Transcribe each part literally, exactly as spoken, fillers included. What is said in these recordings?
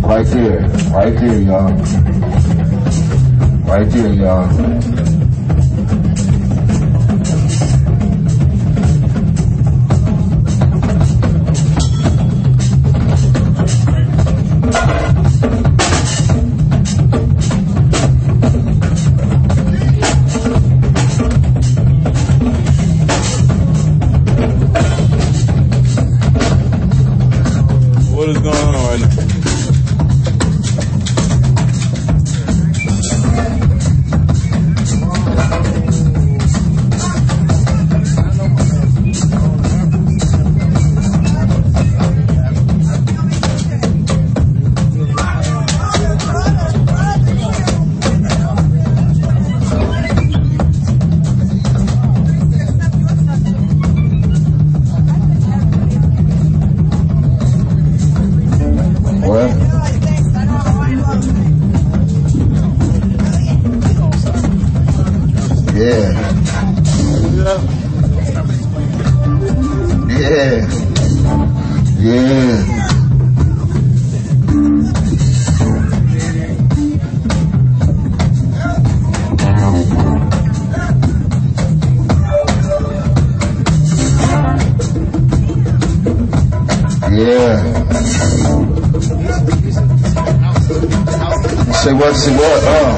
Right there. Right there, y'all. Right there, y'all. What is going on right now? Yeah. Yeah. Yeah. Yeah. Say what, say what, uh.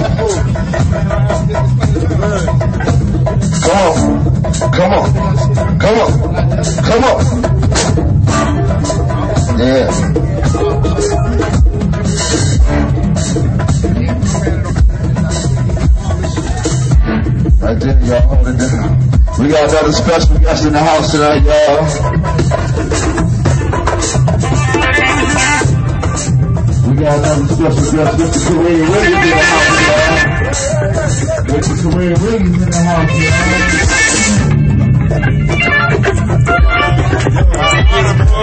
Come on, come on, come on, come on. Yeah. Right there, y'all. Hold it down. We got another special guest in the house tonight, y'all. We got another special guest, Mister Kareem Williams in the house, y'all. Mister Kareem Williams in the house, y'all.